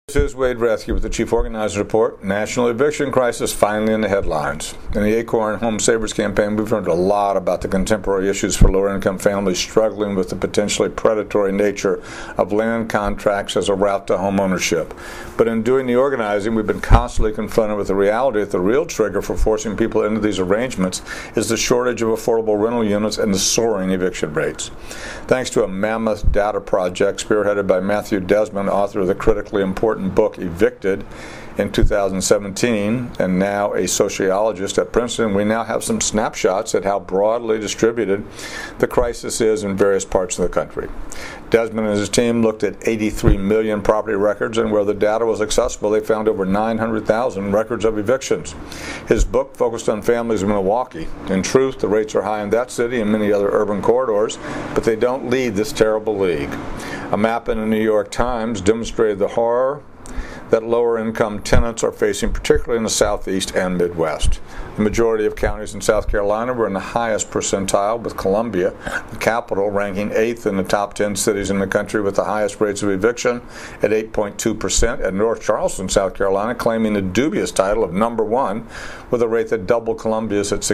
This is Wade Rathke with the Chief Organizer Report. National eviction crisis finally in the headlines. In the Acorn Home Savers campaign, we've learned a lot about the contemporary issues for lower-income families struggling with the potentially predatory nature of land contracts as a route to home ownership. But in doing the organizing, we've been constantly confronted with the reality that the real trigger for forcing people into these arrangements is the shortage of affordable rental units and the soaring eviction rates. Thanks to a mammoth data project spearheaded by Matthew Desmond, author of the critically important book Evicted in 2017, and now a sociologist at Princeton, we now have some snapshots at how broadly distributed the crisis is in various parts of the country. Desmond and his team looked at 83 million property records, and where the data was accessible, they found over 900,000 records of evictions. His book focused on families in Milwaukee. In truth, the rates are high in that city and many other urban corridors, but they don't lead this terrible league. A map in the New York Times demonstrated the horror that lower-income tenants are facing, particularly in the Southeast and Midwest. The majority of counties in South Carolina were in the highest percentile, with Columbia, the capital, ranking 8th in the top 10 cities in the country with the highest rates of eviction at 8.2%, and North Charleston, South Carolina, claiming the dubious title of number 1 with a rate that doubled Columbia's at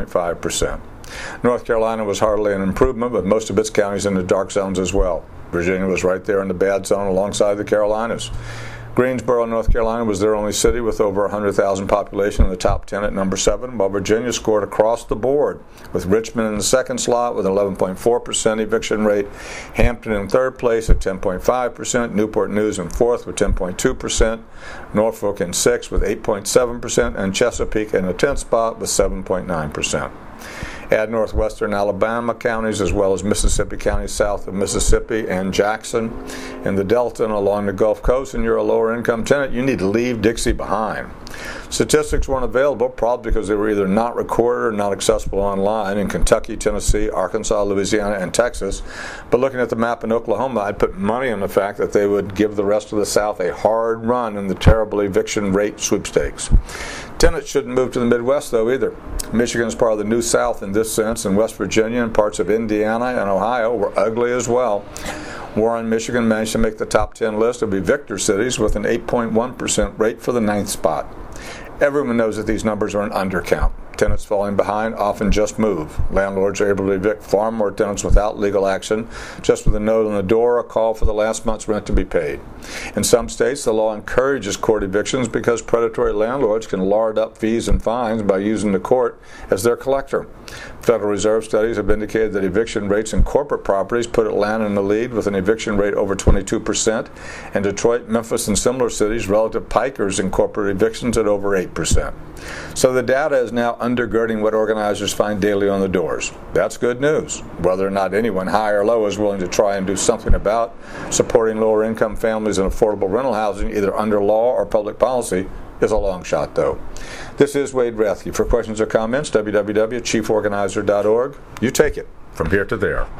16.5%. North Carolina was hardly an improvement, but most of its counties in the dark zones as well. Virginia was right there in the bad zone alongside the Carolinas. Greensboro, North Carolina was their only city with over 100,000 population in the top 10 at number 7, while Virginia scored across the board, with Richmond in the second slot with an 11.4% eviction rate, Hampton in third place at 10.5%, Newport News in fourth with 10.2%, Norfolk in sixth with 8.7%, and Chesapeake in the 10th spot with 7.9%. Add northwestern Alabama counties as well as Mississippi counties south of Mississippi and Jackson and the Delta and along the Gulf Coast, and you're a lower income tenant, you need to leave Dixie behind. Statistics weren't available, probably because they were either not recorded or not accessible online in Kentucky, Tennessee, Arkansas, Louisiana, and Texas. But looking at the map in Oklahoma, I'd put money on the fact that they would give the rest of the South a hard run in the terrible eviction rate sweepstakes. Tenants shouldn't move to the Midwest, though, either. Michigan is part of the New South in this sense, and West Virginia and parts of Indiana and Ohio were ugly as well. Warren, Michigan managed to make the top 10 list of evictor cities with an 8.1% rate for the 9th spot. Everyone knows that these numbers are an undercount. Tenants falling behind often just move. Landlords are able to evict far more tenants without legal action, just with a note on the door, a call for the last month's rent to be paid. In some states, the law encourages court evictions because predatory landlords can lard up fees and fines by using the court as their collector. Federal Reserve studies have indicated that eviction rates in corporate properties put Atlanta in the lead with an eviction rate over 22%, and Detroit, Memphis, and similar cities relative pikers in corporate evictions at over 8%. So the data is now undergirding what organizers find daily on the doors. That's good news. Whether or not anyone, high or low, is willing to try and do something about supporting lower income families and affordable rental housing, either under law or public policy, is a long shot, though. This is Wade Rathke. For questions or comments, www.chieforganizer.org. You take it from here to there.